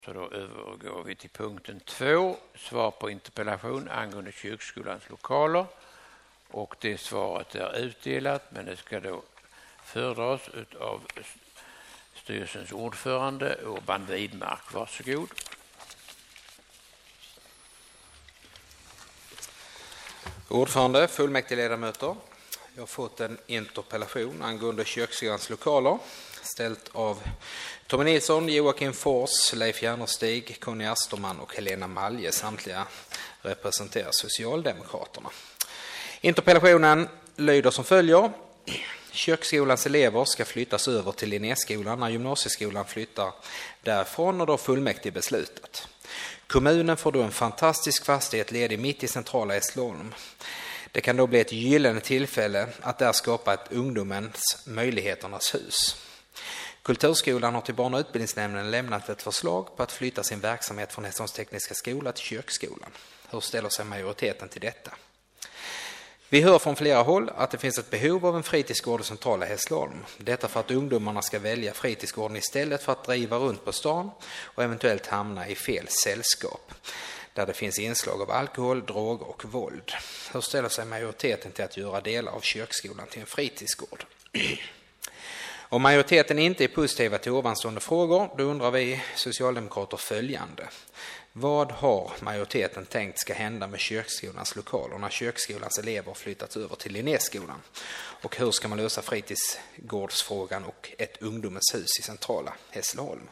Så då övergår vi till punkten 2, svar på interpellation angående kyrkskolans lokaler. Och det svaret är utdelat, men det ska då föredras av styrelsens ordförande Urban Widmark. Varsågod. Ordförande, fullmäktigeledamöter. Jag har fått en interpellation angående kyrkskolans lokaler ställt av Tommy Nilsson, Joakim Fors, Leif Järnestig, Conny Asterman och Helena Malje. Samtliga representerar Socialdemokraterna. Interpellationen lyder som följer. Kyrkskolans elever ska flyttas över till Linnéskolan när gymnasieskolan flyttar därifrån och då fullmäktige beslutat. Kommunen får då en fantastisk fastighet ledig mitt i centrala Hässleholm. Det kan då bli ett gyllene tillfälle att där skapa ett ungdomens möjligheternas hus. Kulturskolan har till barn- och utbildningsnämnden lämnat ett förslag på att flytta sin verksamhet från Hässleholms tekniska skola till kyrkskolan. Hur ställer sig majoriteten till detta? Vi hör från flera håll att det finns ett behov av en fritidsgård i centrala Hässleholm. Detta för att ungdomarna ska välja fritidsgården istället för att driva runt på stan och eventuellt hamna i fel sällskap där det finns inslag av alkohol, droger och våld. Hur ställer sig majoriteten till att göra delar av kyrkskolan till en fritidsgård? Om majoriteten inte är positiva till ovanstående frågor, då undrar vi socialdemokrater följande. Vad har majoriteten tänkt ska hända med kyrkskolans lokaler när kyrkskolans elever flyttats över till Linnéskolan? Och hur ska man lösa fritidsgårdsfrågan och ett ungdomens hus i centrala Hässleholm?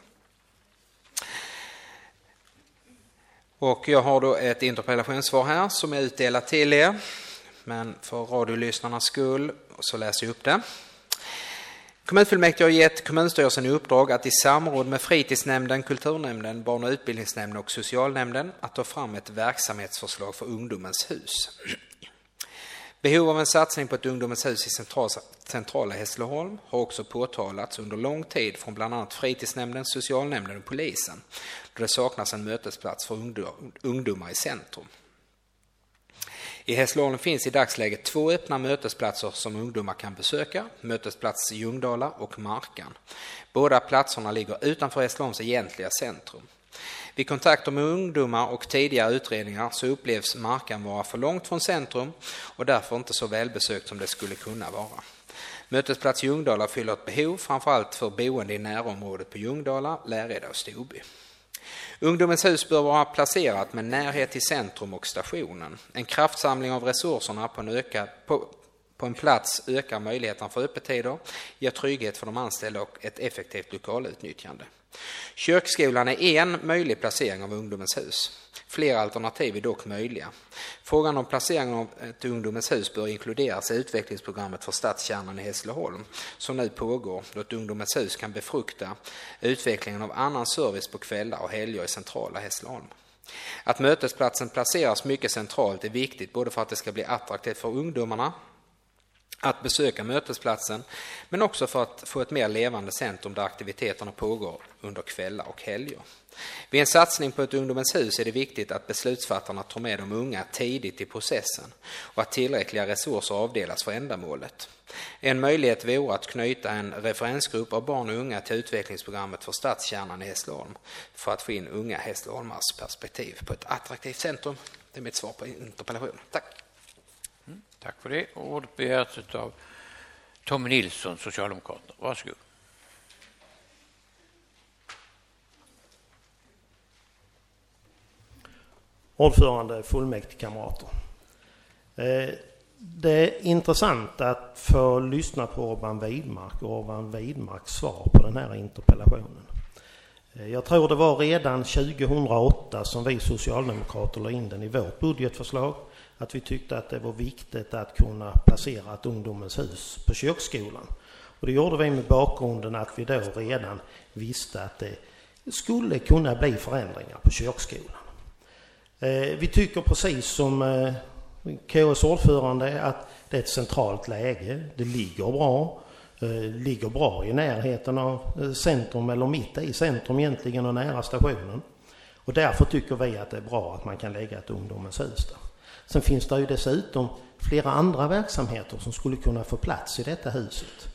Och jag har då ett interpellationssvar här som är utdelat till er. Men för radiolyssnarnas skull så läser jag upp det. Kommunfullmäktige har gett kommunstyrelsen i uppdrag att i samråd med fritidsnämnden, kulturnämnden, barn- och utbildningsnämnden och socialnämnden att ta fram ett verksamhetsförslag för ungdomens hus. Behov av en satsning på ett ungdomens hus i centrala Hässleholm har också påtalats under lång tid från bland annat fritidsnämnden, socialnämnden och polisen, då det saknas en mötesplats för ungdomar i centrum. I Hässleholm finns i dagsläget 2 öppna mötesplatser som ungdomar kan besöka, mötesplats i Ljungdala och Markan. Båda platserna ligger utanför Hässleholms egentliga centrum. Vid kontakter med ungdomar och tidigare utredningar så upplevs Markan vara för långt från centrum och därför inte så välbesökt som det skulle kunna vara. Mötesplats i Ljungdala fyller ett behov framförallt för boende i närområdet på Ljungdala, Läreda och Stoby. Ungdomens hus bör vara placerat med närhet till centrum och stationen. En kraftsamling av resurserna på en plats ökar möjligheten för öppettider, ger trygghet för de anställda och ett effektivt lokalutnyttjande. Kyrkskolan är en möjlig placering av ungdomens hus. Flera alternativ är dock möjliga. Frågan om placeringen av ett ungdomens hus bör inkluderas i utvecklingsprogrammet för stadskärnan i Hässleholm som nu pågår, då ett ungdomens hus kan befrukta utvecklingen av annan service på kvällar och helger i centrala Hässleholm. Att mötesplatsen placeras mycket centralt är viktigt både för att det ska bli attraktivt för ungdomarna att besöka mötesplatsen, men också för att få ett mer levande centrum där aktiviteterna pågår under kvällar och helger. Vid en satsning på ett ungdomens hus är det viktigt att beslutsfattarna tar med de unga tidigt i processen och att tillräckliga resurser avdelas för ändamålet. En möjlighet vore att knyta en referensgrupp av barn och unga till utvecklingsprogrammet för stadskärnan i Hässleholm för att få in unga Hässleholmars perspektiv på ett attraktivt centrum. Det är mitt svar på interpellationen. Tack. Tack för det. Ordet begärs av Tommy Nilsson, Socialdemokraterna. Varsågod. Ordförande, fullmäktigekamrater. Det är intressant att få lyssna på Urban Widmark och Urban Widmarks svar på den här interpellationen. Jag tror det var redan 2008 som vi socialdemokrater la in den i vårt budgetförslag, att vi tyckte att det var viktigt att kunna placera ett ungdomens hus på kyrkskolan. Och det gjorde vi med bakgrunden att vi då redan visste att det skulle kunna bli förändringar på kyrkskolan. Vi tycker precis som KS ordförande att det är ett centralt läge. Det ligger bra i närheten av centrum, eller mitt i centrum egentligen och nära stationen. Och därför tycker vi att det är bra att man kan lägga ett ungdomens hus där. Sen finns det ju dessutom flera andra verksamheter som skulle kunna få plats i detta huset.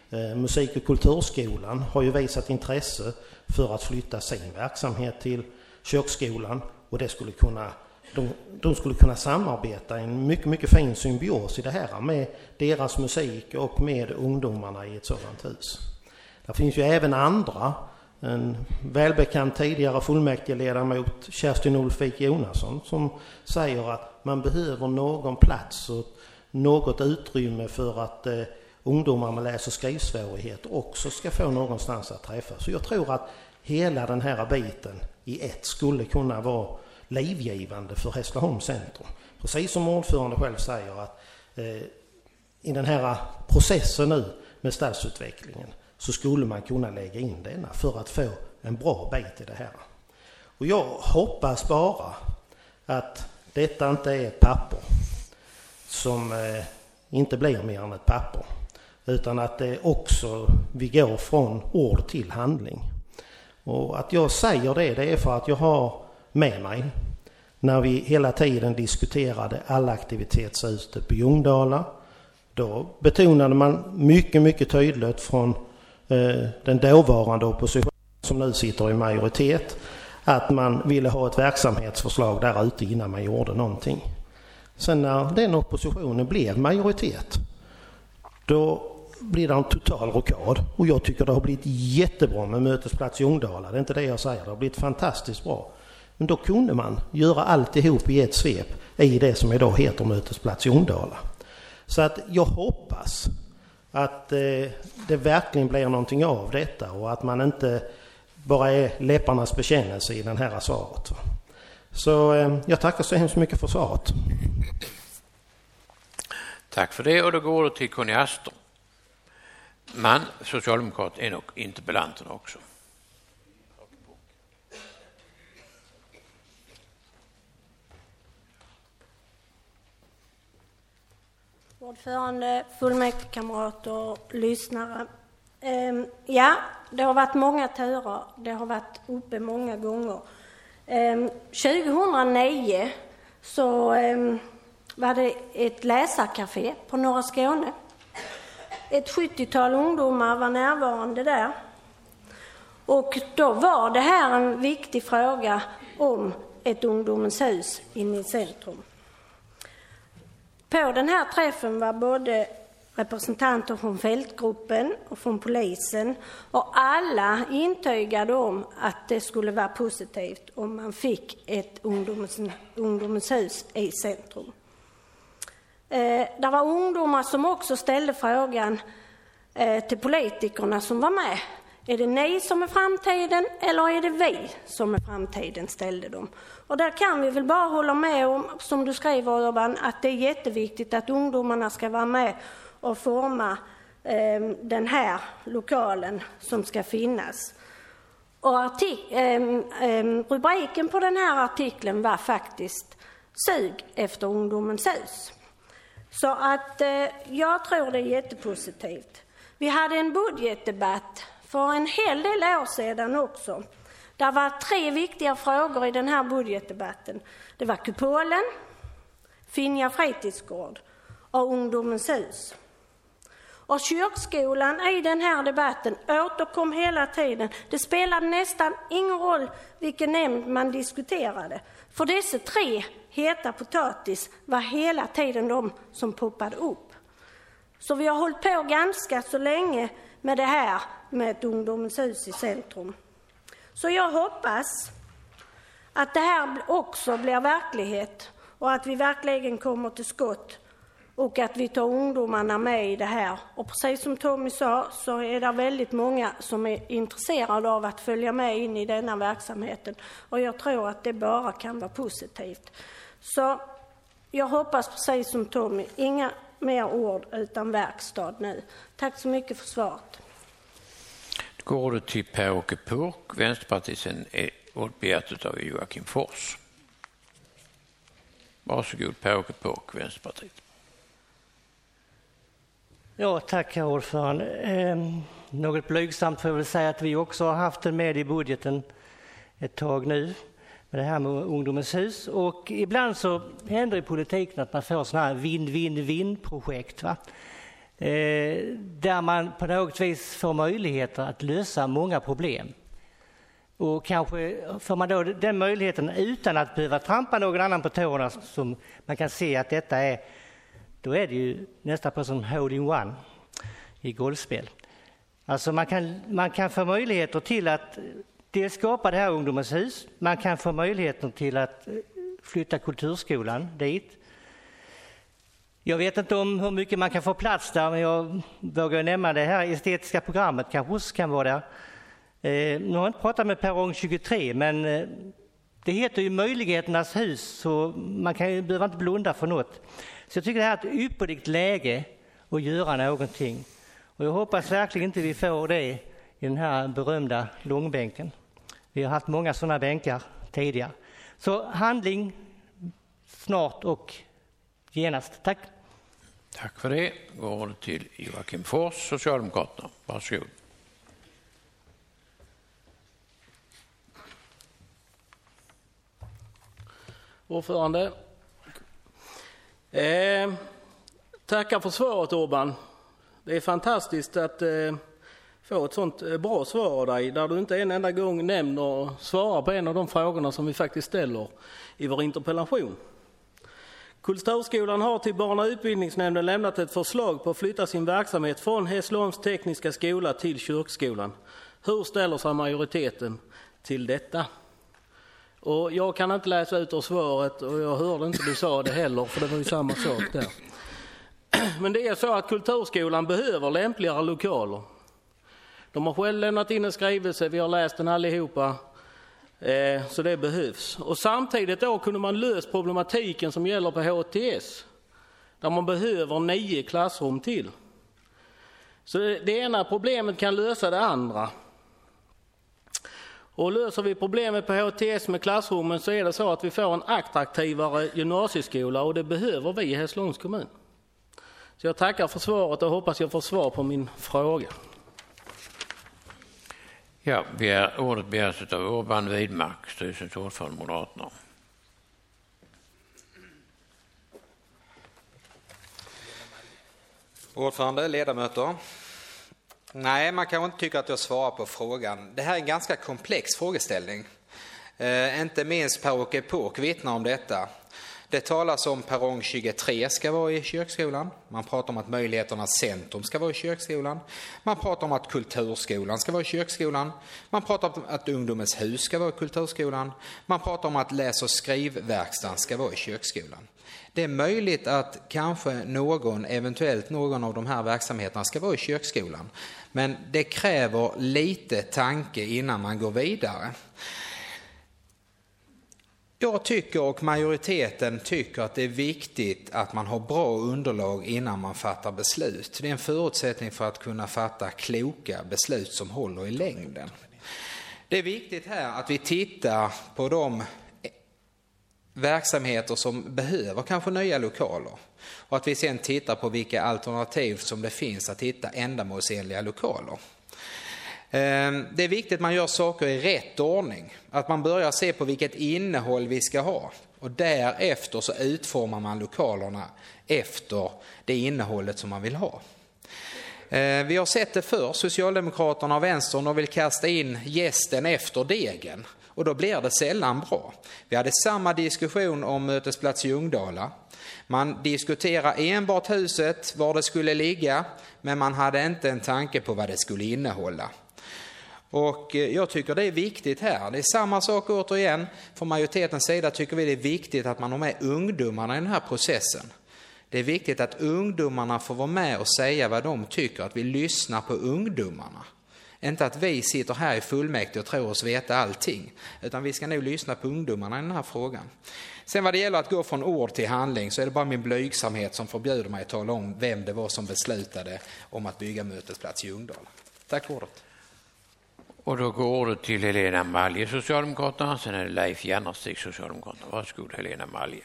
Musik- och kulturskolan har ju visat intresse för att flytta sin verksamhet till köksskolan, och det skulle kunna, de skulle kunna samarbeta i en mycket, mycket fin symbios i det här med deras musik och med ungdomarna i ett sådant hus. Det finns ju även andra, en välbekant tidigare fullmäktigeledamot, Kerstin Ulfik Jonasson, som säger att man behöver någon plats och något utrymme för att ungdomar med läs- och skrivsvårigheter också ska få någonstans att träffas. Så jag tror att hela den här biten i ett skulle kunna vara livgivande för Hässleholms centrum. Precis som ordförande själv säger, att i den här processen nu med stadsutvecklingen så skulle man kunna lägga in denna för att få en bra bit i det här. Och jag hoppas bara att detta inte är ett papper som inte blir mer än ett papper, utan att det också vi går från ord till handling. Och att jag säger det är för att jag har med mig, när vi hela tiden diskuterade allaktivitetshus på Ljungdala, då betonade man mycket, mycket tydligt från den dåvarande oppositionen som nu sitter i majoritet, att man ville ha ett verksamhetsförslag där ute innan man gjorde någonting. Sen när den oppositionen blev majoritet, då blir det en total rockad. Och jag tycker det har blivit jättebra med Mötesplats Ljungdala. Det är inte det jag säger, det har blivit fantastiskt bra. Men då kunde man göra alltihop i ett svep i det som idag heter Mötesplats Ljungdala. Så att jag hoppas att det verkligen blir någonting av detta och att man inte bara är läpparnas bekännelse i den här svaret. Så jag tackar så hemskt mycket för svaret. Tack för det, och då går det till Conny Astor. Man, socialdemokrat, är nog interpellanten också. Ordförande, fullmäktigekamrater och lyssnare. Ja, det har varit många turer. Det har varit uppe många gånger. 2009 så var det ett läsarcafé på Norra Skåne. Ett 70-tal ungdomar var närvarande där. Och då var det här en viktig fråga om ett ungdomens hus inne i centrum. På den här träffen var både representanter från fältgruppen och från polisen, och alla intygade om att det skulle vara positivt om man fick ett ungdomens hus i centrum. Det var ungdomar som också ställde frågan till politikerna som var med. Är det ni som är framtiden eller är det vi som är framtiden, ställde de. Och där kan vi väl bara hålla med om, som du skriver Urban, att det är jätteviktigt att ungdomarna ska vara med och forma den här lokalen som ska finnas. Och rubriken på den här artikeln var faktiskt Sug efter ungdomens hus. Så att jag tror det är jättepositivt. Vi hade en budgetdebatt för en hel del år sedan också. Det var 3 viktiga frågor i den här budgetdebatten. Det var kupolen, Finja fritidsgård och ungdomens hus. Och kyrkskolan i den här debatten återkom hela tiden. Det spelade nästan ingen roll vilken nämnd man diskuterade. För dessa 3 heta potatis var hela tiden de som poppade upp. Så vi har hållit på ganska så länge med det här med ett ungdomens hus i centrum. Så jag hoppas att det här också blir verklighet och att vi verkligen kommer till skott och att vi tar ungdomarna med i det här. Och precis som Tommy sa så är det väldigt många som är intresserade av att följa med in i denna verksamheten. Och jag tror att det bara kan vara positivt. Så jag hoppas precis som Tommy, inga mer ord utan verkstad nu. Tack så mycket för svaret. Går det till Per-Åke Purk, Vänsterpartiet, är begärt av Joakim Fors. Varsågod Per-Åke Purk, Vänsterpartiet. Ja, tack herr ordförande. Något blygsamt får jag väl säga att vi också har haft den med i budgeten ett tag nu med det här med ungdomens hus. Och ibland så händer i politiken att man får sådana här vinn-vinn-vinn-projekt. Va? där man på något vis får möjligheter att lösa många problem. Och kanske får man då den möjligheten utan att behöva trampa någon annan på tårna, som man kan se att detta är, då är det ju nästan på som hole-in-one i golfspel. Alltså man kan få möjligheter till att dels skapa det här ungdomens hus, man kan få möjligheter till att flytta kulturskolan dit. Jag vet inte om hur mycket man kan få plats där, men jag vågar nämna det här estetiska programmet kanske också kan vara där. Nu har jag inte pratat med Perrong 23, men det heter ju möjligheternas hus, så man behöver inte blunda för något. Så jag tycker det här är ett ypperligt läge att göra någonting. Och jag hoppas verkligen inte vi får det i den här berömda långbänken. Vi har haft många sådana bänkar tidigare. Så handling snart och genast. Tack. Tack för det. Går till Joakim Fors, Socialdemokraterna. Varsågod. Ordförande. Tackar för svaret, Urban. Det är fantastiskt att få ett sånt bra svar av dig, där du inte en enda gång nämner och svarar på en av de frågorna som vi faktiskt ställer i vår interpellation. Kulturskolan har till Barn- och utbildningsnämnden lämnat ett förslag på att flytta sin verksamhet från Hässleholms tekniska skola till kyrkskolan. Hur ställer sig majoriteten till detta? Och jag kan inte läsa ut ur svaret, och jag hörde inte du sa det heller, för det var ju samma sak där. Men det är så att kulturskolan behöver lämpligare lokaler. De har själv lämnat in en skrivelse, vi har läst den allihopa, så det behövs. Och samtidigt då kunde man lösa problematiken som gäller på HTS, där man behöver 9 klassrum till. Så det ena problemet kan lösa det andra. Och löser vi problemet på HTS med klassrummen, så är det så att vi får en attraktivare gymnasieskola, och det behöver vi i Hässleholms kommun. Så jag tackar för svaret och hoppas jag får svar på min fråga. Ja, ordet begärs av Urban Widmark, styrelsens ordförande Moderaterna. Ordförande, ledamöter. Nej, man kan inte tycka att jag svarar på frågan. Det här är en ganska komplex frågeställning. Inte minst Per-Åke Påk vittnar om detta. Det talas om Perrong 23 ska vara i kyrkskolan. Man pratar om att möjligheternas centrum ska vara i kyrkskolan. Man pratar om att kulturskolan ska vara i kyrkskolan. Man pratar om att ungdomens hus ska vara i kulturskolan. Man pratar om att läs- och skrivverkstan ska vara i kyrkskolan. Det är möjligt att kanske eventuellt någon av de här verksamheterna ska vara i kyrkskolan. Men det kräver lite tanke innan man går vidare. Jag tycker, och majoriteten tycker, att det är viktigt att man har bra underlag innan man fattar beslut. Det är en förutsättning för att kunna fatta kloka beslut som håller i längden. Det är viktigt här att vi tittar på de verksamheter som behöver kanske nya lokaler, och att vi sen tittar på vilka alternativ som det finns att hitta ändamålsenliga lokaler. Det är viktigt att man gör saker i rätt ordning, att man börjar se på vilket innehåll vi ska ha, och därefter så utformar man lokalerna efter det innehållet som man vill ha. Vi har sett det för Socialdemokraterna och Vänstern, och vill kasta in jästen efter degen, och då blir det sällan bra. Vi hade samma diskussion om mötesplats i Ljungdala. Man diskuterar enbart huset, var det skulle ligga, men man hade inte en tanke på vad det skulle innehålla. Och jag tycker det är viktigt här. Det är samma sak återigen. Från majoritetens sida tycker vi det är viktigt att man har med ungdomarna i den här processen. Det är viktigt att ungdomarna får vara med och säga vad de tycker, att vi lyssnar på ungdomarna. Inte att vi sitter här i fullmäktige och tror oss veta allting, utan vi ska nog lyssna på ungdomarna i den här frågan. Sen vad det gäller att gå från ord till handling, så är det bara min blygsamhet som förbjuder mig att tala om vem det var som beslutade om att bygga mötesplats i Ljungdala. Tack för ordet. Och då går ordet till Helena Malje, Socialdemokraterna. Sen är det Leif Järnestig, Socialdemokraterna. Varsågod, Helena Malje.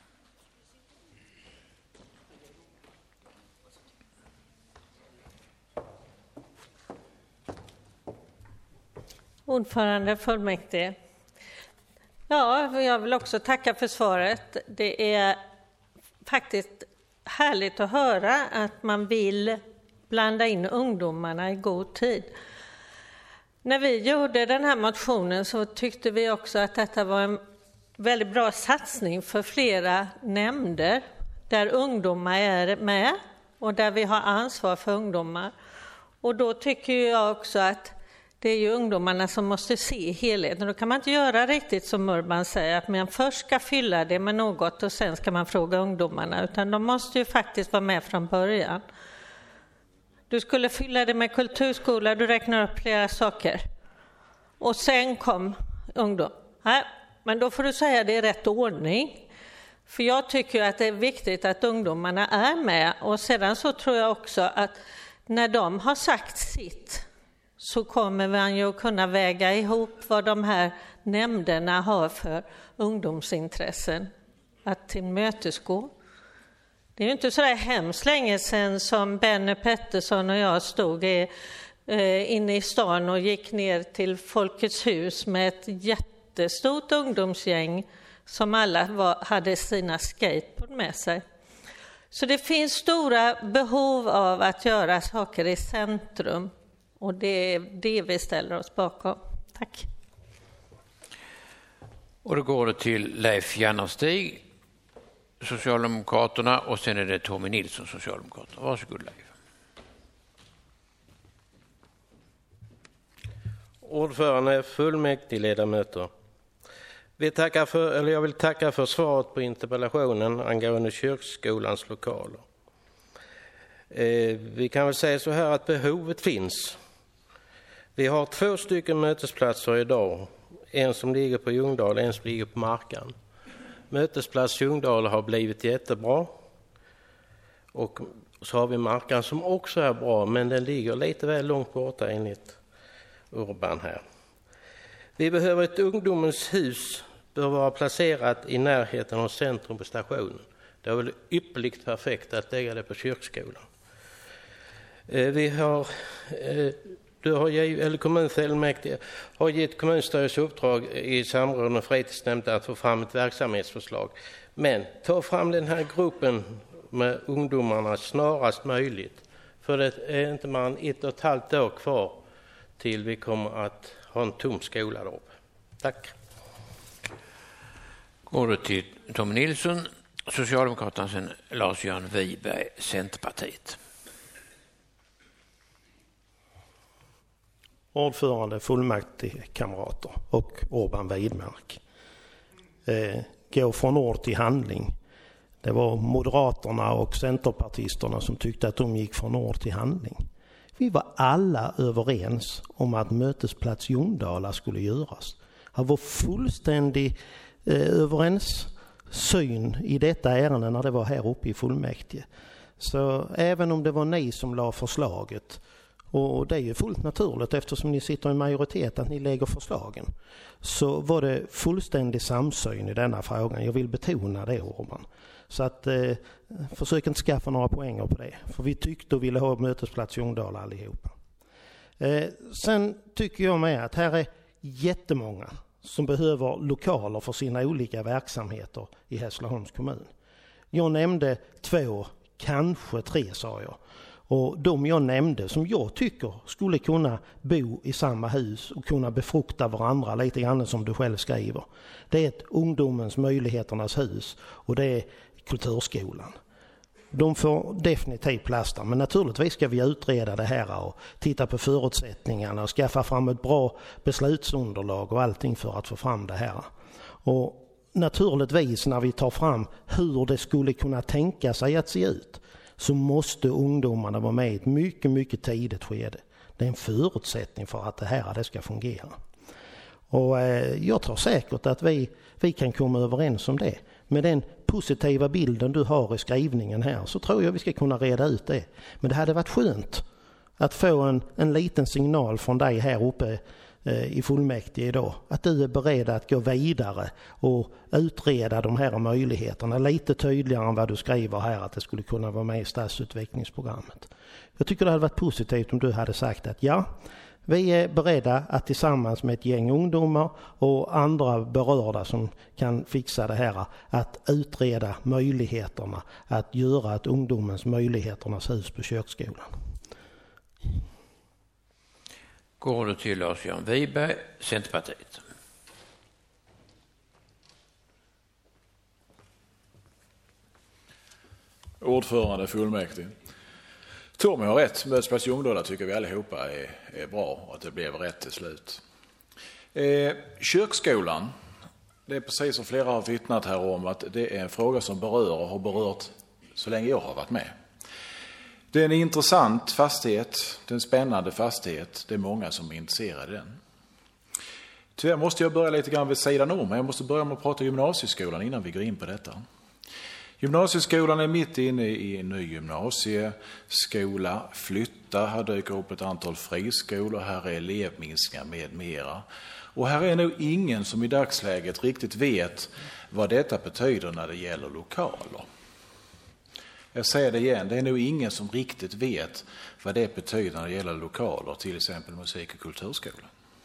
Ordförande fullmäktige. Ja, jag vill också tacka för svaret. Det är faktiskt härligt att höra att man vill blanda in ungdomarna i god tid. När vi gjorde den här motionen så tyckte vi också att detta var en väldigt bra satsning för flera nämnder där ungdomar är med och där vi har ansvar för ungdomar. Och då tycker jag också att det är ju ungdomarna som måste se helheten. Då kan man inte göra riktigt som Urban säger, att man först ska fylla det med något och sen ska man fråga ungdomarna. Utan de måste ju faktiskt vara med från början. Du skulle fylla det med kulturskola, du räknar upp flera saker. Och sen kom ungdom. Nej, men då får du säga det i rätt ordning. För jag tycker att det är viktigt att ungdomarna är med. Och sedan så tror jag också att när de har sagt sitt så kommer man ju att kunna väga ihop vad de här nämnderna har för ungdomsintressen att tillmötesgå. Det är ju inte så där hemskt länge sedan som Benny Pettersson och jag stod inne i stan och gick ner till Folkets hus med ett jättestort ungdomsgäng som alla hade sina skateboard med sig. Så det finns stora behov av att göra saker i centrum och det är det vi ställer oss bakom. Tack. Och då går det till Leif Jannerstig, Socialdemokraterna, och sen är det Tommy Nilsson, Socialdemokraterna. Varsågod Leif. Ordförande, fullmäktigeledamöter. Jag vill tacka för svaret på interpellationen angående kyrkskolans lokaler. Vi kan väl säga så här att behovet finns. Vi har 2 stycken mötesplatser idag. En som ligger på Ljungdal, en som ligger på Markan. Mötesplats Ljungdal har blivit jättebra. Och så har vi Markan som också är bra, men den ligger lite väl långt borta enligt Urban här. Vi behöver ett ungdomens hus, bör vara placerat i närheten av centrum på stationen. Det är väl ypperligt perfekt att lägga det på kyrkskolan. Kommunfullmäktige har gett kommunstyrelsens uppdrag i samråd med fritidsnämnden att få fram ett verksamhetsförslag. Men ta fram den här gruppen med ungdomarna snarast möjligt. För det är inte man 1,5 år kvar till vi kommer att ha en tom skola där uppe. Tack. Går det till Tommy Nilsson, Socialdemokraterna, sen Lars-Göran Wiberg, Centerpartiet. Ordförande, fullmäktigekamrater och Urban Widmark. Gå från ord till handling. Det var Moderaterna och Centerpartisterna som tyckte att de gick från ord till handling. Vi var alla överens om att mötesplats Ljungdala skulle göras. Det var fullständig överensyn i detta ärende när det var här uppe i fullmäktige. Så även om det var ni som la förslaget, och det är ju fullt naturligt eftersom ni sitter i majoritet att ni lägger förslagen, så var det fullständig samsyn i denna frågan. Jag vill betona det, Urban. Så att försök inte skaffa några poänger på det. För vi tyckte och ville ha mötesplats Ljungdala allihopa. Sen tycker jag med att här är jättemånga som behöver lokaler för sina olika verksamheter i Hässleholms kommun. Jag nämnde 2, kanske 3 sa jag. Och de jag nämnde som jag tycker skulle kunna bo i samma hus och kunna befrukta varandra lite grann som du själv skriver. Det är ett ungdomens möjligheternas hus och det är kulturskolan. De får definitivt plats där, men naturligtvis ska vi utreda det här och titta på förutsättningarna och skaffa fram ett bra beslutsunderlag och allting för att få fram det här. Och naturligtvis när vi tar fram hur det skulle kunna tänka sig att se ut, så måste ungdomarna vara med i ett mycket, mycket tidigt skede. Det är en förutsättning för att det här ska fungera. Och jag tror säkert att vi kan komma överens om det. Med den positiva bilden du har i skrivningen här så tror jag vi ska kunna reda ut det. Men det hade varit skönt att få en liten signal från dig här uppe i fullmäktige idag. Att du är beredd att gå vidare och utreda de här möjligheterna lite tydligare än vad du skriver här att det skulle kunna vara med i stadsutvecklingsprogrammet. Jag tycker det hade varit positivt om du hade sagt att ja, Vi är beredda att tillsammans med ett gäng ungdomar och andra berörda som kan fixa det här att utreda möjligheterna att göra ett ungdomens möjligheternas hus på Kyrkskolan. Går det till Lars-Göran Wiberg, Centerpartiet. Ordförande fullmäktige. Tommy har rätt. Mötesplats Ljungdala tycker vi allihopa är bra och att det blev rätt till slut. Kyrkskolan, det är precis som flera har vittnat här om att det är en fråga som berör och har berört så länge jag har varit med. Det är en intressant fastighet, det är en spännande fastighet. Det är många som är intresserade i den. Tyvärr måste jag börja lite grann vid sidan om. Jag måste börja med att prata gymnasieskolan innan vi går in på detta. Gymnasieskolan är mitt inne i en ny gymnasieskola. Flyttar, här dyker upp ett antal friskolor, här är elevminskningar med mera. Och här är nog ingen som i dagsläget riktigt vet vad detta betyder när det gäller lokaler. Jag säger det igen, det är nog ingen som riktigt vet vad det betyder när det gäller lokaler, till exempel musik- och kulturskolan.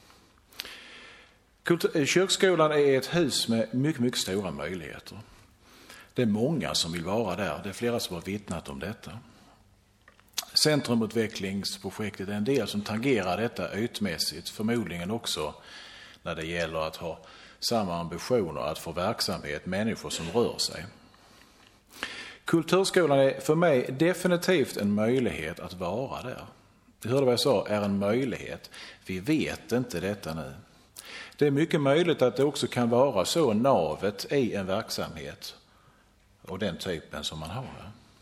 Kyrkskolan är ett hus med mycket, mycket stora möjligheter. Det är många som vill vara där, det är flera som har vittnat om detta. Centrumutvecklingsprojektet är en del som tangerar detta ytmässigt, förmodligen också när det gäller att ha samma ambitioner att få verksamhet, människor som rör sig. Kulturskolan är för mig definitivt en möjlighet att vara där. Du hörde vad jag sa, är en möjlighet. Vi vet inte detta nu. Det är mycket möjligt att det också kan vara så navet i en verksamhet och den typen som man har.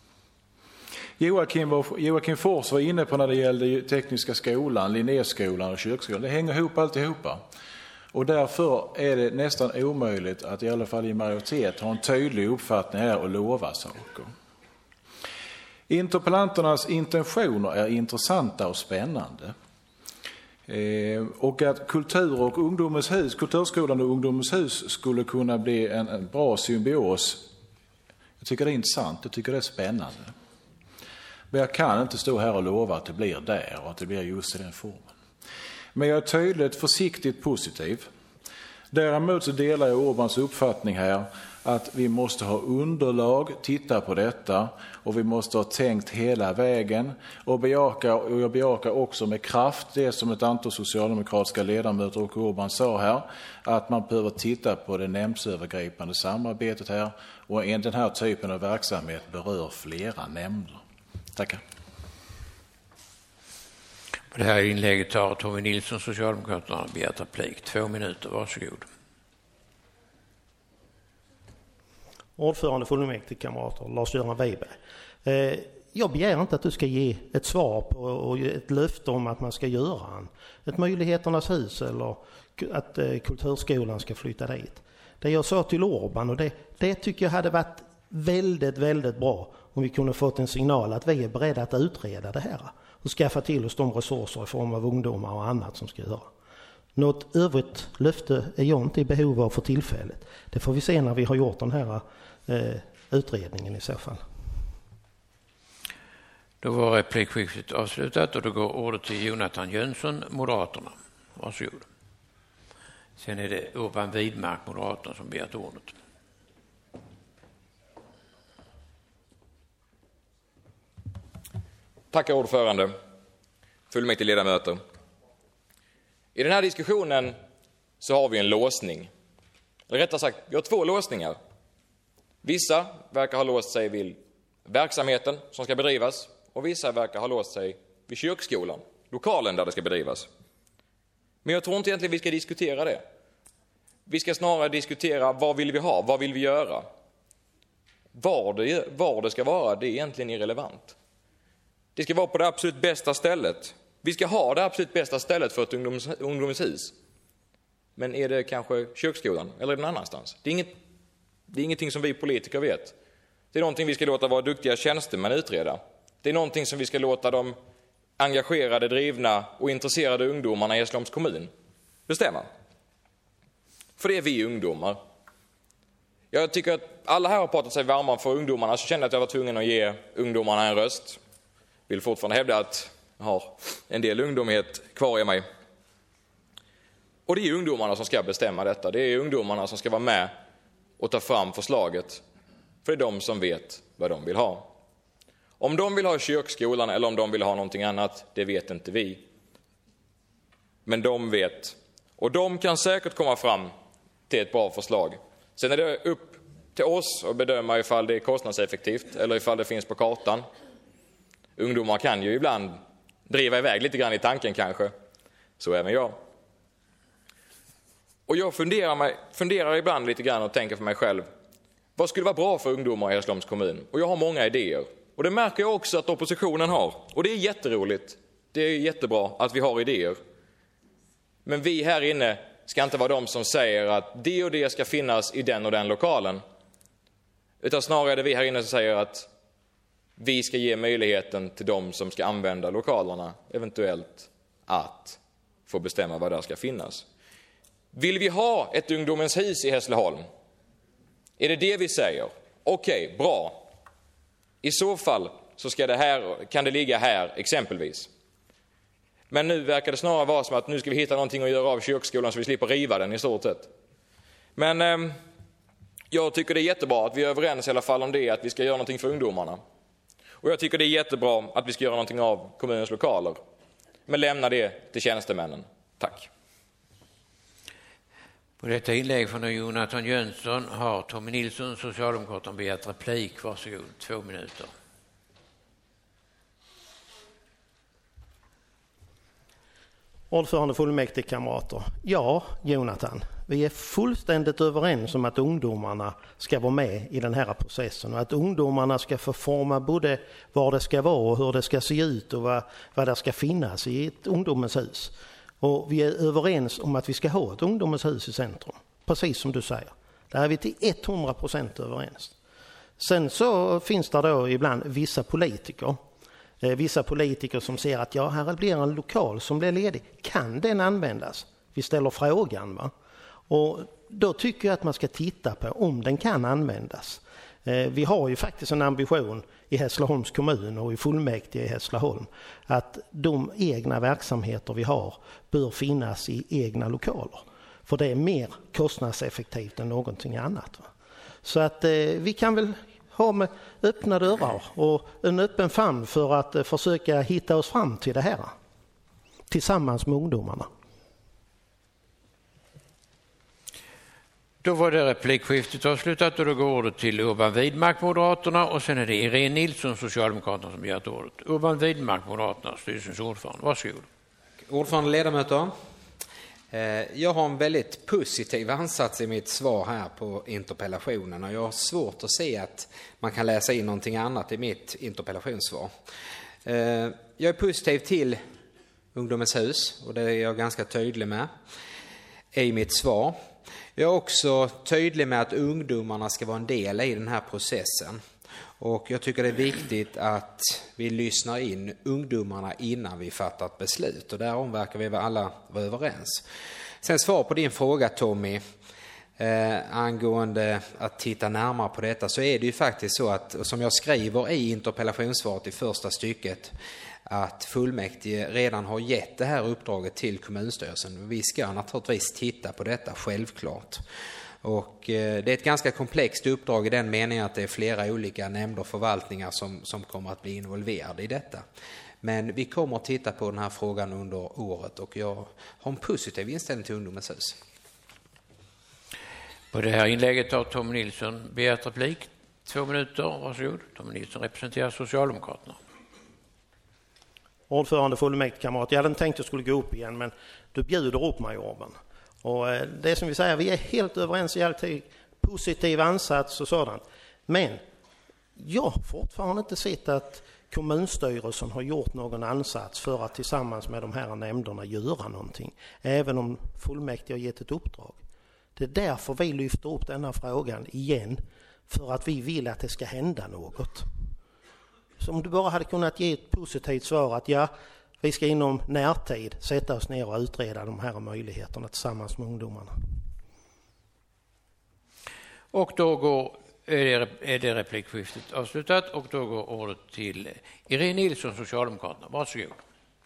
Joakim Fors var inne på när det gällde Tekniska skolan, Linnéskolan och Kyrkskolan. Det hänger ihop alltihopa. Och därför är det nästan omöjligt att i alla fall i majoritet ha en tydlig uppfattning här och lova saker. Interpellanternas intentioner är intressanta och spännande. Och att Kulturskolan och Ungdomens hus skulle kunna bli en bra symbios. Jag tycker det är intressant, jag tycker det är spännande. Men jag kan inte stå här och lova att det blir där och att det blir just i den formen. Men jag är tydligt försiktigt positiv. Däremot så delar jag Orbans uppfattning här att vi måste ha underlag, titta på detta och vi måste ha tänkt hela vägen och jag bejakar också med kraft det som ett antal socialdemokratiska ledamöter och Orban sa här, att man behöver titta på det nämndsövergripande samarbetet här och den här typen av verksamhet berör flera nämnder. Tackar. På det här inlägget har Tommy Nilsson, Socialdemokraterna, begärt replik. 2 minuter, varsågod. Ordförande fullmäktige kamrater, Lars-Göran Wiberg. Jag begär inte att du ska ge ett svar på och ett löfte om att man ska göra ett möjligheternas hus eller att kulturskolan ska flytta dit. Det jag sa till Orban, och det tycker jag hade varit väldigt, väldigt bra om vi kunde fått en signal att vi är beredda att utreda det här och skaffa till oss de resurser i form av ungdomar och annat som ska göra. Något övrigt löfte är jag inte i behov av för tillfället. Det får vi se när vi har gjort den här utredningen i så fall. Då var replikskiftet avslutat och då går ordet till Jonathan Jönsson, Moderaterna. Varsågod. Sen är det Urban Widmark, Moderaterna, som begärt ordet. Tack ordförande, fullmäktige ledamöter. I den här diskussionen så har vi en låsning. Eller rättare sagt, vi har 2 låsningar. Vissa verkar ha låst sig vid verksamheten som ska bedrivas och vissa verkar ha låst sig vid kyrkskolan, lokalen där det ska bedrivas. Men jag tror inte egentligen vi ska diskutera det. Vi ska snarare diskutera vad vill vi ha, vad vill vi göra. Var det ska vara, det är egentligen irrelevant. Det ska vara på det absolut bästa stället. Vi ska ha det absolut bästa stället för ett ungdomens hus. Men är det kanske kyrkskolan eller är det någon annanstans? Det är ingenting som vi politiker vet. Det är någonting vi ska låta våra duktiga tjänstemän utreda. Det är någonting som vi ska låta de engagerade, drivna och intresserade ungdomarna i Hässleholms kommun bestämma. För det är vi ungdomar. Jag tycker att alla här har pratat sig varma för ungdomarna, så kände jag att jag var tvungen att ge ungdomarna en röst. Vill fortfarande hävda att har en del ungdomlighet kvar i mig. Och det är ungdomarna som ska bestämma detta. Det är ungdomarna som ska vara med och ta fram förslaget. För det är de som vet vad de vill ha. Om de vill ha kyrkskolan eller om de vill ha någonting annat, det vet inte vi. Men de vet. Och de kan säkert komma fram till ett bra förslag. Sen är det upp till oss att bedöma ifall det är kostnadseffektivt eller ifall det finns på kartan. Ungdomar kan ju ibland driva iväg lite grann i tanken kanske. Så även jag. Och jag funderar ibland lite grann och tänker för mig själv. Vad skulle vara bra för ungdomar i Hässleholms kommun? Och jag har många idéer. Och det märker jag också att oppositionen har. Och det är jätteroligt. Det är jättebra att vi har idéer. Men vi här inne ska inte vara de som säger att det och det ska finnas i den och den lokalen. Utan snarare är det vi här inne som säger att vi ska ge möjligheten till de som ska använda lokalerna eventuellt att få bestämma vad där ska finnas. Vill vi ha ett ungdomens hus i Hässleholm? Är det det vi säger? Okej, bra. I så fall så kan det ligga här exempelvis. Men nu verkar det snarare vara som att nu ska vi hitta någonting att göra av kyrkskolan så vi slipper riva den i stort sett. Men jag tycker det är jättebra att vi är överens i alla fall om det, att vi ska göra någonting för ungdomarna. Och jag tycker det är jättebra att vi ska göra någonting av kommunens lokaler. Men lämna det till tjänstemännen. Tack. På detta inlägg från Jonathan Jönsson har Tommy Nilsson, Socialdemokraterna, begärt replik. Varsågod, 2 minuter. Ordförande fullmäktige kamrater. Ja, Jonathan, vi är fullständigt överens om att ungdomarna ska vara med i den här processen och att ungdomarna ska få forma både var det ska vara och hur det ska se ut och vad det ska finnas i ett ungdomens hus. Och vi är överens om att vi ska ha ett ungdomens hus i centrum, precis som du säger. Där är vi till 100% överens. Sen så finns det då ibland vissa politiker som ser att här blir en lokal som blir ledig. Kan den användas? Vi ställer frågan, va? Och då tycker jag att man ska titta på om den kan användas. Vi har ju faktiskt en ambition i Hässleholms kommun och i fullmäktige i Hässleholm att de egna verksamheter vi har bör finnas i egna lokaler. För det är mer kostnadseffektivt än någonting annat, va? Så att vi kan väl ha med öppna dörrar och en öppen famn för att försöka hitta oss fram till det här tillsammans med ungdomarna. Då var det replikskiftet avslutat och då går ordet till Urban Widmark, Moderaterna, och sen är det Irene Nilsson, Socialdemokraterna, som begärt ordet. Urban Widmark, Moderaterna, styrelsens ordförande. Varsågod. Ordförande, ledamöter. Jag har en väldigt positiv ansats i mitt svar här på interpellationen och jag har svårt att se att man kan läsa in någonting annat i mitt interpellationssvar. Jag är positiv till Ungdomens hus och det är jag ganska tydlig med i mitt svar. Jag är också tydlig med att ungdomarna ska vara en del i den här processen. Och jag tycker det är viktigt att vi lyssnar in ungdomarna innan vi fattar ett beslut. Och därom verkar vi alla vara överens. Sen svar på din fråga, Tommy, angående att titta närmare på detta, så är det ju faktiskt så att, som jag skriver i interpellationssvaret i första stycket, att fullmäktige redan har gett det här uppdraget till kommunstyrelsen. Vi ska naturligtvis titta på detta, självklart. Och det är ett ganska komplext uppdrag i den meningen att det är flera olika nämnder och förvaltningar som kommer att bli involverade i detta. Men vi kommer att titta på den här frågan under året och jag har en positiv inställning till Ungdomens hus. På det här inlägget har Tom Nilsson begärt replik. 2 minuter, varsågod. Tom Nilsson representerar Socialdemokraterna. Ordförande fullmäktige kamrat. Jag hade inte tänkt att jag skulle gå upp igen, men du bjuder upp mig, Urban. Och det är som vi säger, vi är helt överens i alltid positiv ansats och sådant. Men jag har fortfarande inte sett att kommunstyrelsen har gjort någon ansats för att tillsammans med de här nämnderna göra någonting. Även om fullmäktige har gett ett uppdrag. Det är därför vi lyfter upp denna frågan igen. För att vi vill att det ska hända något. Så om du bara hade kunnat ge ett positivt svar att vi ska inom närtid sätta oss ner och utreda de här möjligheterna tillsammans med ungdomarna. Och då är det replikskiftet avslutat och då går ordet till Irene Nilsson, Socialdemokraterna. Varsågod.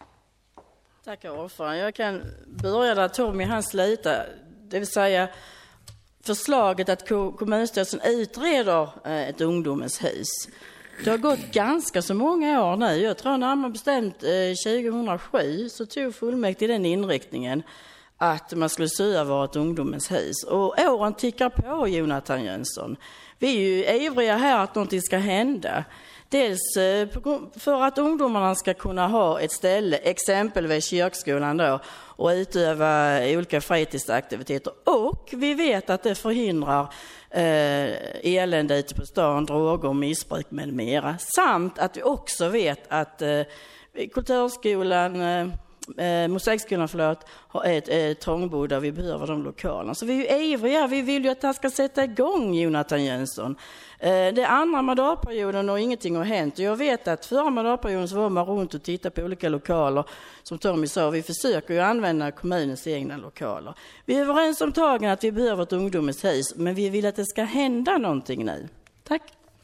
Tackar ordförande. Jag kan börja där Tommy han slutar. Det vill säga förslaget att kommunstyrelsen utreder ett ungdomens hus. Det har gått ganska så många år nu. Jag tror närmare bestämt 2007 så tog fullmäktige den inriktningen att man skulle se över ett ungdomens hus. Och åren tickar på, Jonathan Jönsson. Vi är ju ivriga här att någonting ska hända. Dels för att ungdomarna ska kunna ha ett ställe, exempelvis kyrkskolan då, och utöva olika fritidsaktiviteter. Och vi vet att det förhindrar elände ute på stan, droger, missbruk med mera. Samt att vi också vet att kulturskolan, musikskolan har ett trångbord där vi behöver de lokalerna. Så vi är ju ivriga, vi vill ju att det här ska sätta igång, Jonathan Jönsson. Det är andra mandatperioden och ingenting har hänt. Jag vet att förra mandatperioden så var man runt och tittade på olika lokaler. Som Tommy sa, vi försöker ju använda kommunens egna lokaler. Vi är överens om tagen att vi behöver ett ungdomens hus, men vi vill att det ska hända någonting nu. Tack.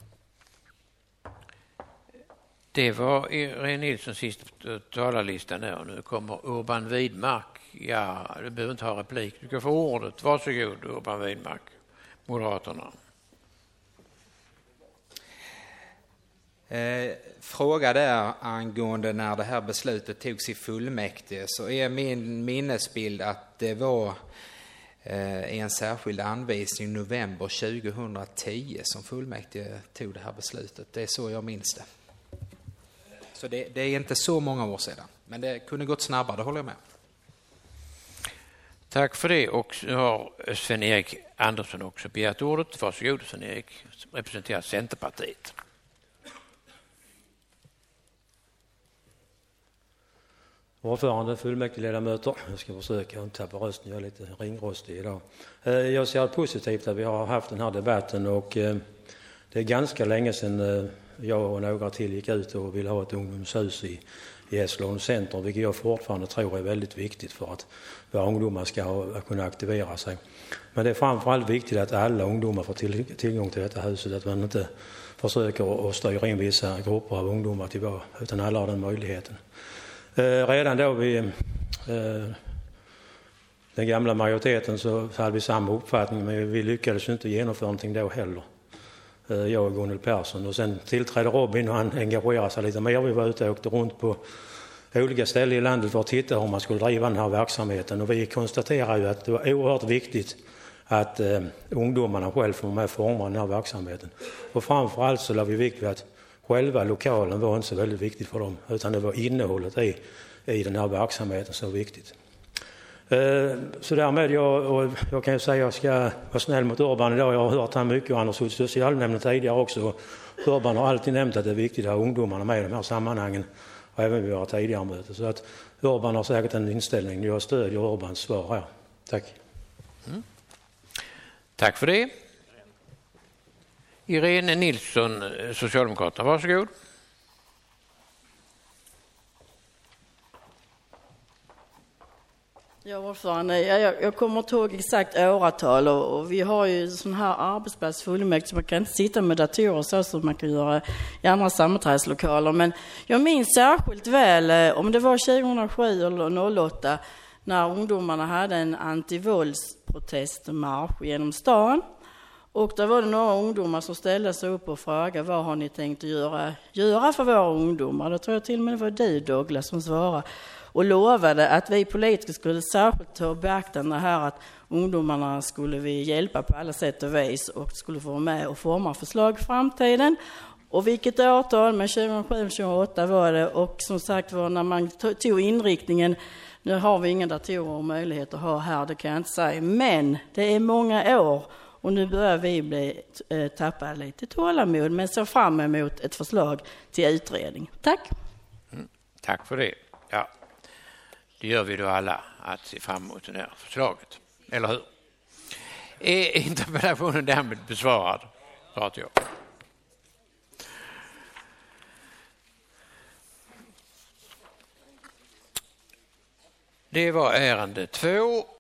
Det var Irene Nilssons sista talarlista nu. Nu kommer Urban Widmark. Ja, du behöver inte ha replik. Du kan få ordet. Varsågod, Urban Widmark, Moderaterna. Fråga där angående när det här beslutet togs i fullmäktige, så är min minnesbild att det var i en särskild anvisning november 2010 som fullmäktige tog det här beslutet. Det är så jag minns det. Så det är inte så många år sedan, men det kunde gått snabbare, det håller jag med. Tack för det. Och så har Sven-Erik Andersson också begärt ordet. Varsågod, Sven-Erik, som representerar Centerpartiet. Ordförande, fullmäktigeledamöter. Jag ska försöka inte tappa rösten, jag är lite ringrostig idag. Jag ser positivt att vi har haft den här debatten och det är ganska länge sedan jag och några till gick ut och ville ha ett ungdomshus i Hässleholms centrum, vilket jag fortfarande tror är väldigt viktigt för att våra ungdomar ska kunna aktivera sig. Men det är framförallt viktigt att alla ungdomar får tillgång till detta huset, att man inte försöker att styra in vissa grupper av ungdomar till utan alla har den möjligheten. Redan då vid den gamla majoriteten så hade vi samma uppfattning, men vi lyckades inte genomföra någonting då heller. Jag och Gunnel Persson. Och sen tillträdde Robin och han engagerade sig lite mer. Vi var ute och åkte runt på olika ställen i landet för att titta hur man skulle driva den här verksamheten. Och vi konstaterade ju att det var oerhört viktigt att ungdomarna själv får med forma den här verksamheten. Och framförallt så lade vi vikt vid att själva lokalen var inte så väldigt viktigt för dem, utan det var innehållet i den här verksamheten som var viktigt. Så därmed jag kan ju säga att jag ska vara snäll mot Urban idag. Jag har hört han mycket och han har suttit i socialnämnden tidigare också. Urban har alltid nämnt att det är viktigt att ha ungdomarna med i de här sammanhangen och även vid våra tidigare möten. Så att Urban har säkert en inställning. Jag stödjer Urbans svar här. Tack. Mm. Tack för det. Irene Nilsson, Socialdemokraterna, varsågod. Ja, ordförande, jag kommer att ihåg exakt åratal och vi har ju sån här arbetsplats fullmäktige så man kan inte sitta med datorer så som man kan göra i andra sammanträdeslokaler. Men jag minns särskilt väl, om det var 2007 eller 2008, när ungdomarna hade en antivåldsprotestmarsch genom stan. Och där var det några ungdomar som ställde sig upp och frågade vad har ni tänkt att göra för våra ungdomar. Då tror jag till och med det var du, Douglas, som svarade. Och lovade att vi politiker skulle särskilt ta beaktande här att ungdomarna skulle vi hjälpa på alla sätt och vis och skulle få med och forma förslag i framtiden. Och vilket årtal, med 2007-2008 var det. Och som sagt var, när man tog inriktningen, nu har vi inga datorer och möjlighet att ha här, det kan jag inte säga. Men det är många år och nu börjar vi tappa lite tålamod, men ser fram emot ett förslag till utredning. Tack. Tack för det. Ja. Det gör vi då alla, att se fram emot det här förslaget. Eller hur? Är interpellationen därmed besvarad? Pratar jag. Det var ärende 2.